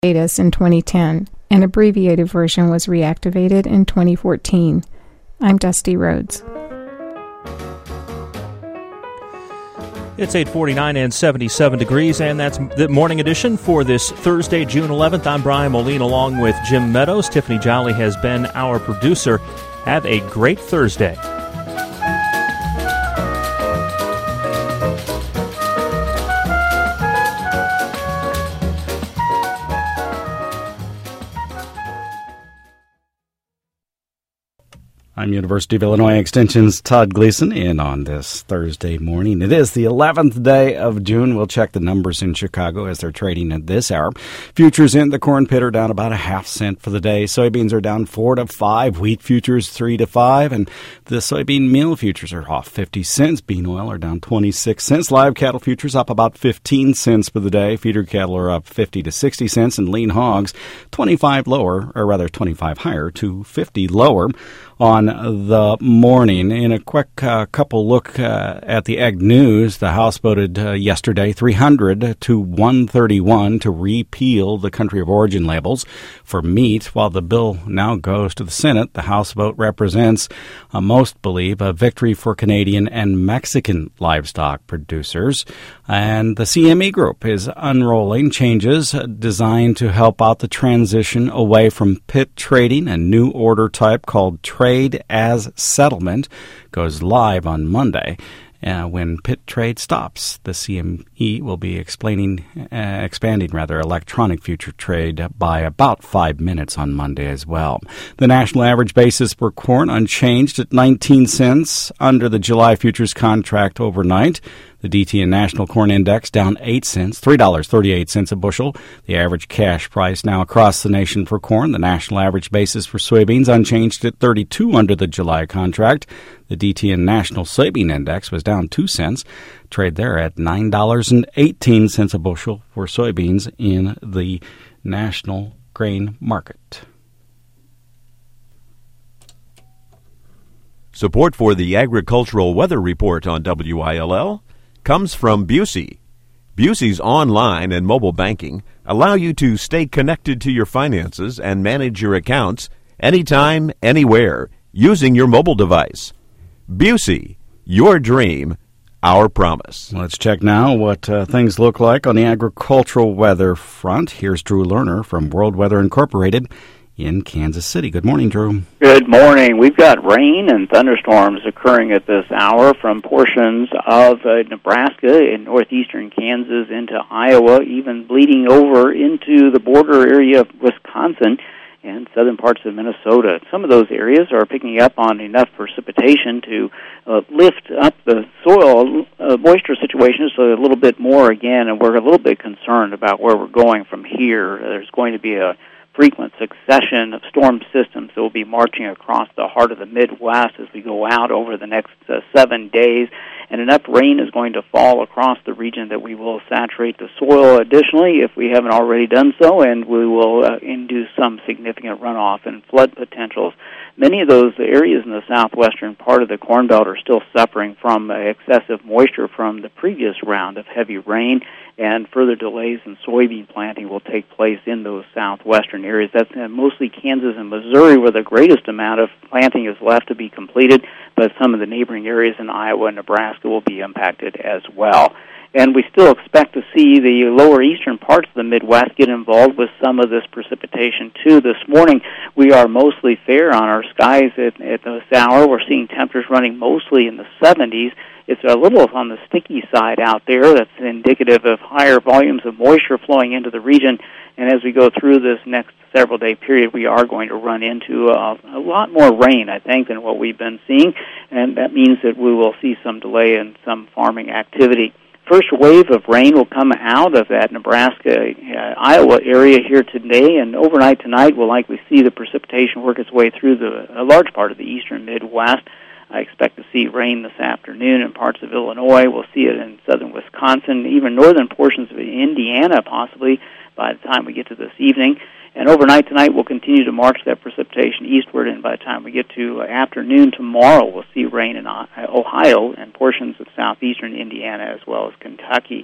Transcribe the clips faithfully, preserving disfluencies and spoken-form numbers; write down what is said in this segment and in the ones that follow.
hiatus in twenty ten. An abbreviated version was reactivated in twenty fourteen. I'm Dusty Rhodes. It's eight forty-nine and seventy-seven degrees, and that's the morning edition for this Thursday, June eleventh. I'm Brian Moline along with Jim Meadows. Tiffany Jolly has been our producer. Have a great Thursday. I'm University of Illinois Extension's Todd Gleason in on this Thursday morning. It is the eleventh day of June. We'll check the numbers in Chicago as they're trading at this hour. Futures in the corn pit are down about a half cent for the day. Soybeans are down four to five. Wheat futures three to five. And the soybean meal futures are off fifty cents. Bean oil are down twenty-six cents. Live cattle futures up about fifteen cents for the day. Feeder cattle are up fifty to sixty cents. And lean hogs twenty-five lower, or rather twenty-five higher to fifty lower on the morning. In a quick uh, couple look uh, at the Ag News, the House voted uh, yesterday three hundred to one thirty-one to repeal the country of origin labels for meat. While the bill now goes to the Senate, the House vote represents, uh, most believe, a victory for Canadian and Mexican livestock producers. And the C M E Group is unrolling changes designed to help out the transition away from pit trading. A new order type called Trade as Settlement goes live on Monday. Uh, when pit trade stops, the C M E will be explaining, uh, expanding rather electronic future trade by about five minutes on Monday as well. The national average basis for corn unchanged at nineteen cents under the July futures contract overnight. The D T N National Corn Index down eight cents, three dollars and thirty-eight cents a bushel. The average cash price now across the nation for corn. The national average basis for soybeans unchanged at thirty-two under the July contract. The D T N National Soybean Index was down two cents. Trade there at nine dollars and eighteen cents a bushel for soybeans in the national grain market. Support for the Agricultural Weather Report on W I L L comes from Busey. Busey's online and mobile banking allow you to stay connected to your finances and manage your accounts anytime, anywhere, using your mobile device. Busey, your dream, our promise. Let's check now what uh, things look like on the agricultural weather front. Here's Drew Lerner from World Weather Incorporated in Kansas City. Good morning, Drew. Good morning. We've got rain and thunderstorms occurring at this hour from portions of uh, Nebraska and northeastern Kansas into Iowa, even bleeding over into the border area of Wisconsin and southern parts of Minnesota. Some of those areas are picking up on enough precipitation to uh, lift up the soil uh, moisture situation so a little bit more again, and we're a little bit concerned about where we're going from here. There's going to be a frequent succession of storm systems that will be marching across the heart of the Midwest as we go out over the next uh, seven days, and enough rain is going to fall across the region that we will saturate the soil additionally if we haven't already done so, and we will uh, induce some significant runoff and flood potentials. Many of those areas in the southwestern part of the Corn Belt are still suffering from uh, excessive moisture from the previous round of heavy rain, and further delays in soybean planting will take place in those southwestern areas. That's uh, mostly Kansas and Missouri where the greatest amount of planting is left to be completed, but some of the neighboring areas in Iowa and Nebraska will be impacted as well. And we still expect to see the lower eastern parts of the Midwest get involved with some of this precipitation, too. This morning, we are mostly fair on our skies at, at this hour. We're seeing temperatures running mostly in the seventies. It's a little on the sticky side out there. That's indicative of higher volumes of moisture flowing into the region. And as we go through this next several-day period, we are going to run into uh, a lot more rain, I think, than what we've been seeing. And that means that we will see some delay in some farming activity. First wave of rain will come out of that Nebraska, uh, Iowa area here today, and overnight tonight we'll likely see the precipitation work its way through the, a large part of the eastern Midwest. I expect to see rain this afternoon in parts of Illinois. We'll see it in southern Wisconsin, even northern portions of Indiana possibly by the time we get to this evening. And overnight tonight, we'll continue to march that precipitation eastward, and by the time we get to afternoon tomorrow, we'll see rain in Ohio and portions of southeastern Indiana as well as Kentucky.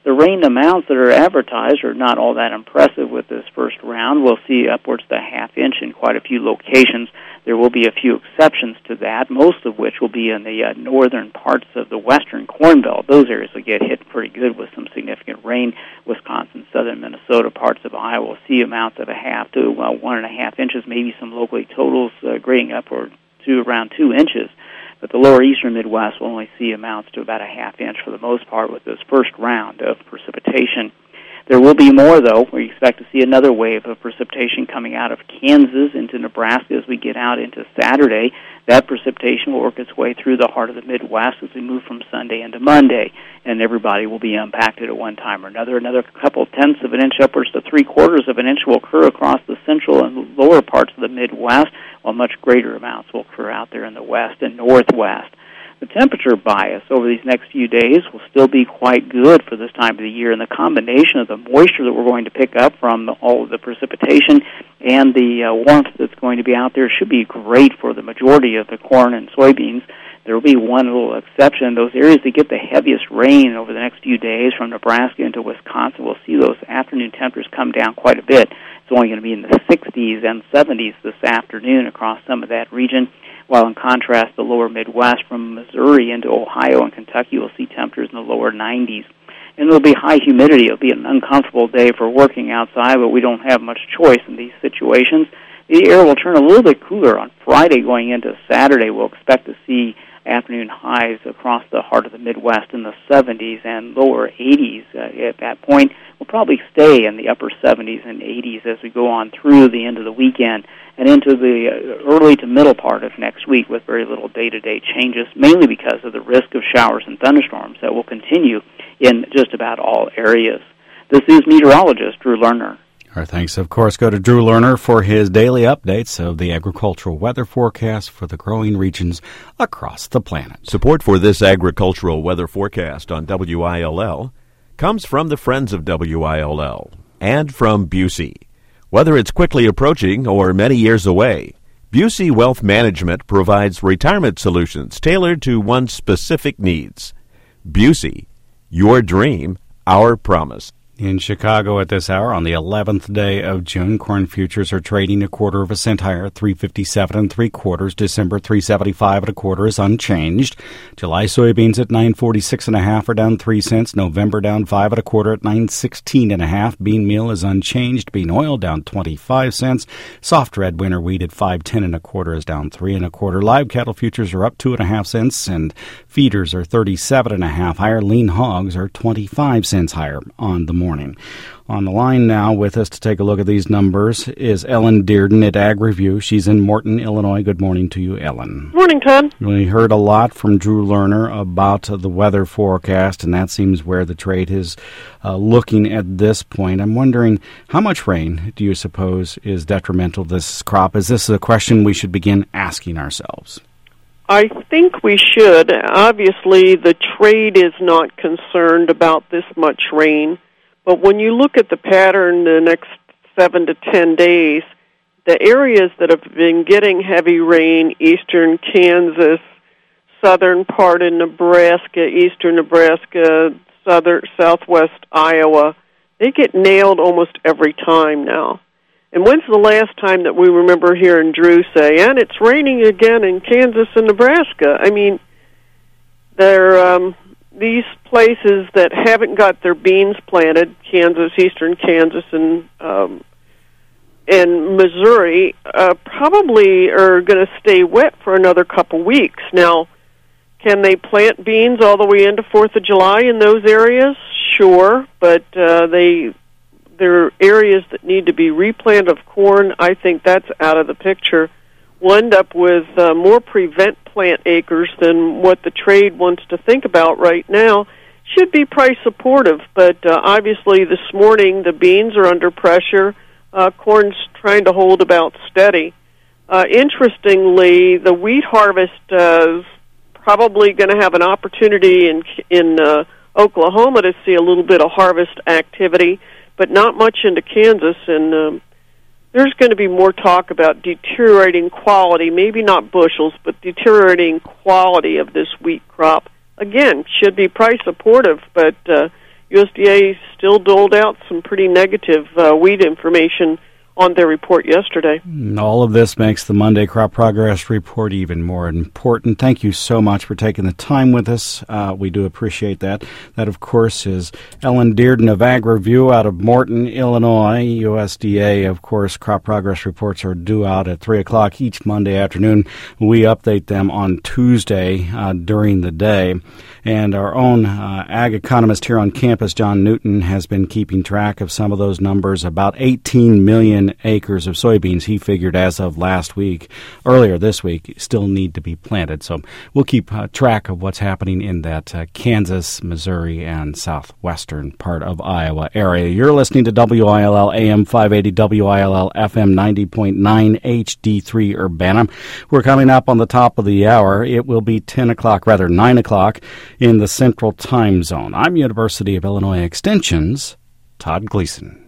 The rain amounts that are advertised are not all that impressive with this first round. We'll see upwards to a half inch in quite a few locations. There will be a few exceptions to that, most of which will be in the uh, northern parts of the western Corn Belt. Those areas will get hit pretty good with some significant rain. Wisconsin, southern Minnesota, parts of Iowa will see amounts of a half to uh, one and a half inches, maybe some locally totals uh, grading upward to around two inches. But the lower eastern Midwest will only see amounts to about a half inch for the most part with this first round of precipitation. There will be more, though. We expect to see another wave of precipitation coming out of Kansas into Nebraska as we get out into Saturday. That precipitation will work its way through the heart of the Midwest as we move from Sunday into Monday, and everybody will be impacted at one time or another. Another couple tenths of an inch upwards to three-quarters of an inch will occur across the central and lower parts of the Midwest, while much greater amounts will occur out there in the west and northwest. The temperature bias over these next few days will still be quite good for this time of the year, and the combination of the moisture that we're going to pick up from all of the precipitation and the uh, warmth that's going to be out there should be great for the majority of the corn and soybeans. There will be one little exception. Those areas that get the heaviest rain over the next few days from Nebraska into Wisconsin will see those afternoon temperatures come down quite a bit. It's only going to be in the sixties and seventies this afternoon across some of that region, while in contrast, the lower Midwest from Missouri into Ohio and Kentucky will see temperatures in the lower nineties. And there'll be high humidity. It'll be an uncomfortable day for working outside, but we don't have much choice in these situations. The air will turn a little bit cooler on Friday going into Saturday. We'll expect to see afternoon highs across the heart of the Midwest in the seventies and lower eighties. Uh, at that point, we'll probably stay in the upper seventies and eighties as we go on through the end of the weekend and into the early to middle part of next week with very little day-to-day changes, mainly because of the risk of showers and thunderstorms that will continue in just about all areas. This is meteorologist Drew Lerner. Our thanks, of course, go to Drew Lerner for his daily updates of the agricultural weather forecast for the growing regions across the planet. Support for this agricultural weather forecast on W I L L comes from the Friends of W I L L and from Busey. Whether it's quickly approaching or many years away, Busey Wealth Management provides retirement solutions tailored to one's specific needs. Busey, your dream, our promise. In Chicago at this hour, on the eleventh day of June, corn futures are trading a quarter of a cent higher, three fifty-seven and three quarters. December three seventy-five and a quarter is unchanged. July soybeans at nine forty-six and a half are down three cents. November down five and a quarter at nine sixteen and a half. Bean meal is unchanged. Bean oil down twenty-five cents. Soft red winter wheat at five ten and a quarter is down three and a quarter. Live cattle futures are up two and a half cents, and feeders are thirty-seven and a half higher. Lean hogs are twenty-five cents higher on the morning. Morning. On the line now with us to take a look at these numbers is Ellen Dearden at Ag Review. She's in Morton, Illinois. Good morning to you, Ellen. Morning, Todd. We heard a lot from Drew Lerner about the weather forecast, and that seems where the trade is uh, looking at this point. I'm wondering, how much rain do you suppose is detrimental to this crop? Is this a question we should begin asking ourselves? I think we should. Obviously, the trade is not concerned about this much rain. But when you look at the pattern the next seven to ten days, the areas that have been getting heavy rain, eastern Kansas, southern part of Nebraska, eastern Nebraska, southern southwest Iowa, they get nailed almost every time now. And when's the last time that we remember hearing Drew say, and it's raining again in Kansas and Nebraska? I mean, they're... Um, These places that haven't got their beans planted, Kansas, eastern Kansas, and um, and Missouri, uh, probably are going to stay wet for another couple weeks. Now, can they plant beans all the way into Fourth of July in those areas? Sure, but uh, they there are areas that need to be replanted of corn. I think that's out of the picture. We'll end up with uh, more prevent plant acres than what the trade wants to think about right now. Should be price supportive, but uh, obviously this morning the beans are under pressure. Uh, corn's trying to hold about steady. Uh, interestingly, the wheat harvest uh, is probably going to have an opportunity in in uh, Oklahoma to see a little bit of harvest activity, but not much into Kansas, and um, there's going to be more talk about deteriorating quality, maybe not bushels, but deteriorating quality of this wheat crop. Again, should be price supportive, but uh, U S D A still doled out some pretty negative uh, wheat information on their report yesterday. All of this makes the Monday Crop Progress Report even more important. Thank you so much for taking the time with us. Uh, we do appreciate that. That, of course, is Ellen Dearden of AgriView out of Morton, Illinois. U S D A, of course, Crop Progress Reports are due out at three o'clock each Monday afternoon. We update them on Tuesday uh, during the day. And our own uh, ag economist here on campus, John Newton, has been keeping track of some of those numbers. About eighteen million acres of soybeans, he figured, as of last week, earlier this week, still need to be planted. So we'll keep uh, track of what's happening in that uh, Kansas, Missouri, and southwestern part of Iowa area. You're listening to W I L L A M five eighty, W I L L F M ninety point nine H D three Urbana. We're coming up on the top of the hour. It will be ten o'clock, rather nine o'clock in the Central Time Zone. I'm University of Illinois Extension's Todd Gleason.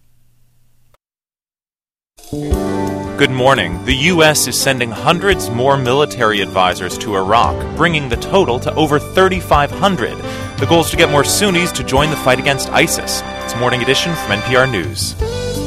Good morning. The U S is sending hundreds more military advisors to Iraq, bringing the total to over thirty-five hundred. The goal is to get more Sunnis to join the fight against ISIS. It's Morning Edition from N P R News.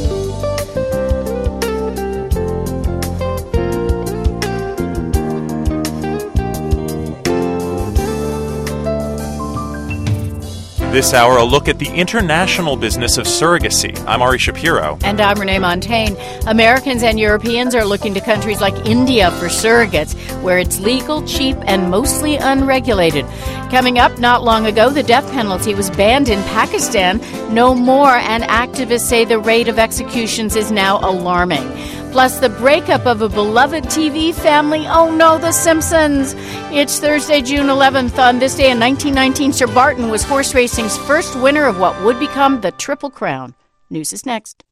This hour, a look at the international business of surrogacy. I'm Ari Shapiro. And I'm Renee Montagne. Americans and Europeans are looking to countries like India for surrogates, where it's legal, cheap, and mostly unregulated. Coming up, not long ago, the death penalty was banned in Pakistan. No more, and activists say the rate of executions is now alarming. Plus, the breakup of a beloved T V family. Oh no, The Simpsons! It's Thursday, June eleventh. On this day in nineteen nineteen, Sir Barton was horse racing's first winner of what would become the Triple Crown. News is next.